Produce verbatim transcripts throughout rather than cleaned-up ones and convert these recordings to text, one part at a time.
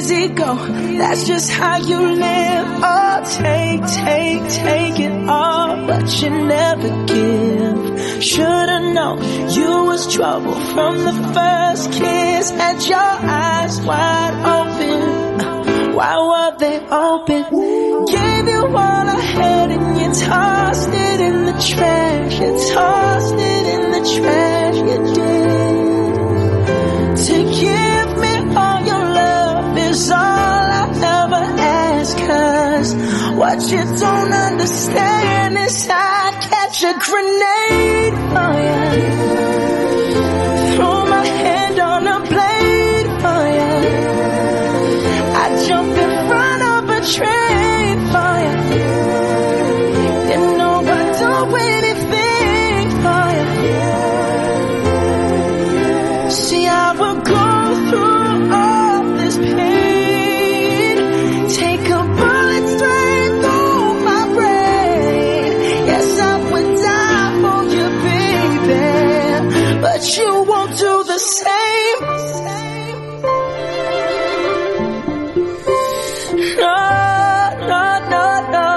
easy go, that's just how you live. Oh, take, take, take it all, but you never give. Should've known you was trouble from the first kiss. Had your eyes wide open, why were they open? Gave you all I had and you tossed it in the trash. You tossed it in the trash, you did. To give me all your love is all I'll ever ask. Cause what you don't understand is I'd catch a grenade for you, throw my hand on a blade for you, I'd jump in front of a train for you, you know I'd do anything for you. See, I will go through all this pain, take a bullet straight through my brain. Yes, I would die for you, baby, but you won't do the same. No, no, no, no.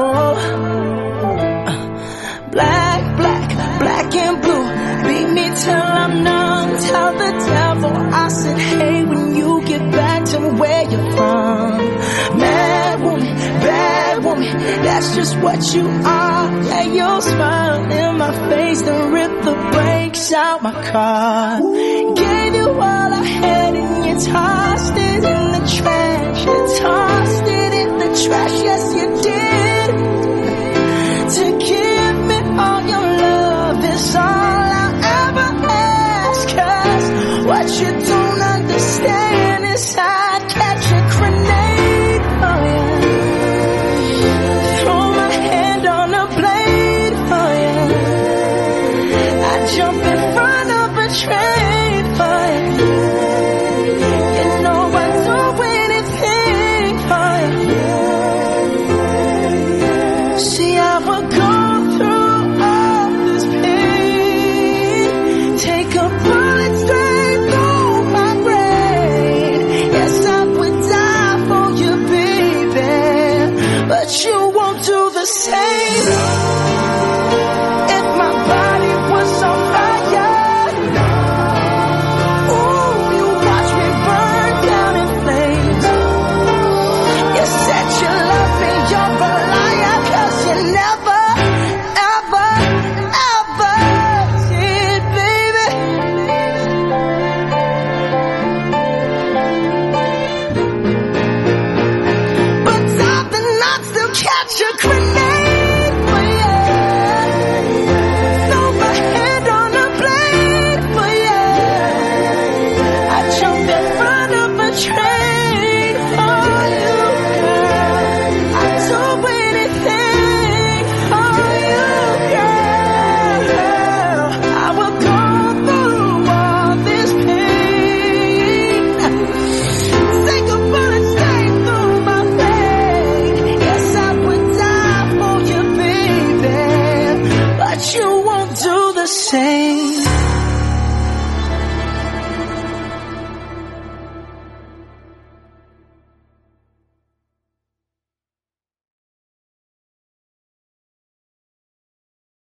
Black, black, black and blue, beat me till I'm numb. Tell the devil I said, hey, when you get back to where you're from. Mad woman, bad woman, that's just what you are. Yeah, you'll smile in my face, then rip the brakes out my car. Gave you all I had and you tossed it in the trash. You tossed it in the trash, yes you did. To give me all your love is all I'll ever ask. Cause what you don't understand is I'd catch a grenade for you, throw my hand on a blade for you, I'd jump in front of a train for you, you know I'd do anything for you. See, I would go through all this pain, take a